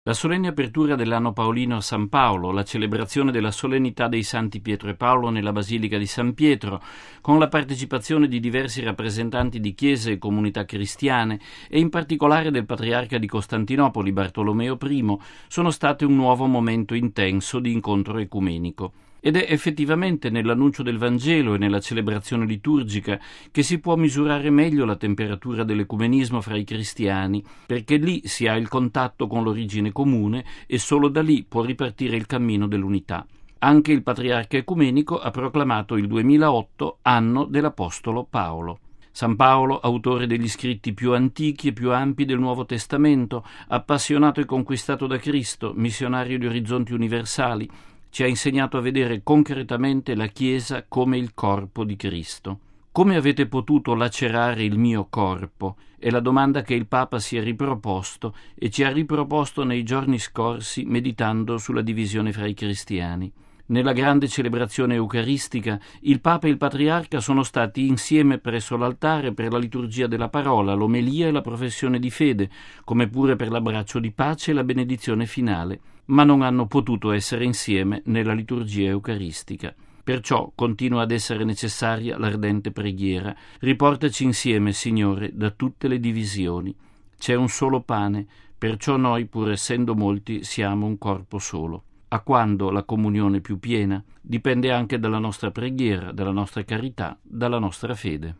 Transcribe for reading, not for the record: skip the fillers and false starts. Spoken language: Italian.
La solenne apertura dell'anno paolino a San Paolo, la celebrazione della solennità dei Santi Pietro e Paolo nella Basilica di San Pietro, con la partecipazione di diversi rappresentanti di chiese e comunità cristiane e in particolare del patriarca di Costantinopoli Bartolomeo I, sono state un nuovo momento intenso di incontro ecumenico. Ed è effettivamente nell'annuncio del Vangelo e nella celebrazione liturgica che si può misurare meglio la temperatura dell'ecumenismo fra i cristiani, perché lì si ha il contatto con l'origine comune e solo da lì può ripartire il cammino dell'unità. Anche il patriarca ecumenico ha proclamato il 2008 anno dell'Apostolo Paolo. San Paolo, autore degli scritti più antichi e più ampi del Nuovo Testamento, appassionato e conquistato da Cristo, missionario di orizzonti universali, ci ha insegnato a vedere concretamente la Chiesa come il corpo di Cristo. Come avete potuto lacerare il mio corpo? È la domanda che il Papa si è riproposto e ci ha riproposto nei giorni scorsi meditando sulla divisione fra i cristiani. Nella grande celebrazione eucaristica il Papa e il Patriarca sono stati insieme presso l'altare per la liturgia della parola, l'omelia e la professione di fede, come pure per l'abbraccio di pace e la benedizione finale, ma non hanno potuto essere insieme nella liturgia eucaristica. Perciò continua ad essere necessaria l'ardente preghiera. Riportaci insieme, Signore, da tutte le divisioni. C'è un solo pane, perciò noi, pur essendo molti, siamo un corpo solo. A quando la comunione più piena dipende anche dalla nostra preghiera, dalla nostra carità, dalla nostra fede.